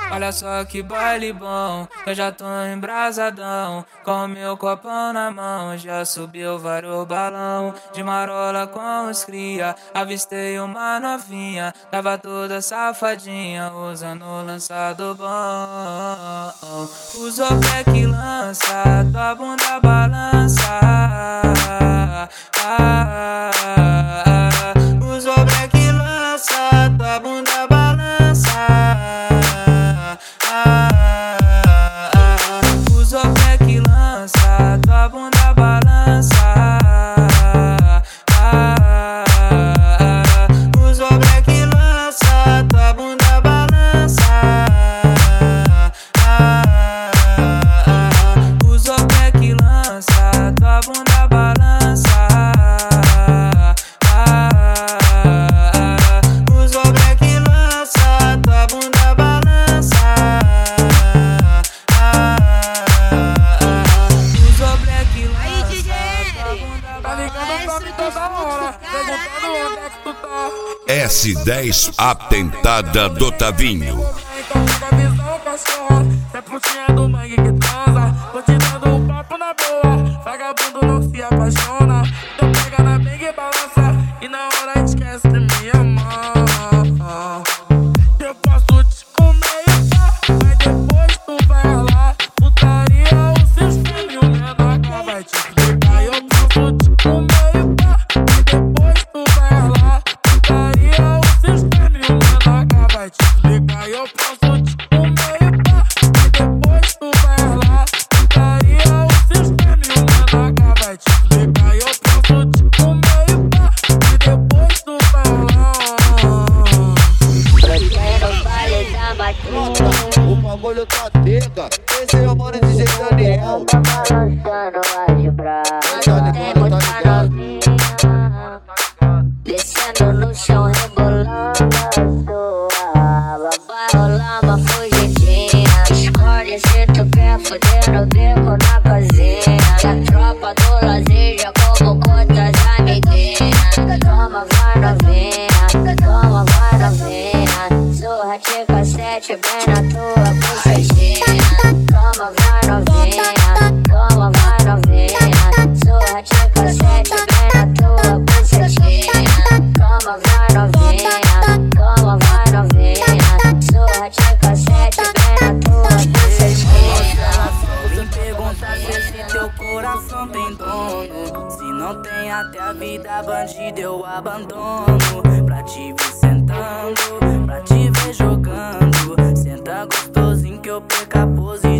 Olha só que baile bom, eu já tô embrasadão, com meu copão na mão, já subiu vários balão, de marola com os cria, avistei uma novinha, tava toda safadinha, usando o lançado bom. Usou pé que lança, tua bunda balança, usou pé que lança, tua bunda balança. Usa o pé que lança, tua bunda balança. Usa o pé que lança, tua bunda balança. Usa o pé que lança, tua bunda balança. Usa o pé que lança, tua bunda balança. S10 A Tentada do Tavinho. É putinha do mangue que transa, vou te dando um papo na boa. Vagabundo não se apaixona, então pega na big balança e na hora esquece de me amar. Eu posso te comer e pá, mas depois tu vai lá. Putaria, o sistema e o menor vai te explicar. Eu posso te comer e pá, mas depois tu vai lá. Putaria, o sistema e o menor vai te explicar. Eu posso te comer e pá, mas depois tu vai lá. Putaria, o sistema e o menor vai te explicar. Eu posso te comer e pá, mas depois tu vai lá. O bagulho tá tega, esse é o mano DJ Daniel. Tá balançando a de brasa, tem muita novinha descendo no chão, rebolando a sua. Vai rolar uma fugidinha, escolhe se tu quer foder no beco na cozinha. A tropa do lazer já convocou tuas amiguinhas. Toma, vai novinha, toma, vai novinha. Surra de cassete bem na tua bucetinha. Toma, vai novinha, toma, vai novinha. Surra de cassete bem na tua bucetinha. Toma, vai novinha, toma, vai novinha. Surra de cassete bem na tua bucetinha. Vem perguntar se teu coração tem dono. Se não tem até a vida bandida eu abandono. Pra te ver sentando, pra te ver jogando. Senta gostosinho que eu perca a pose.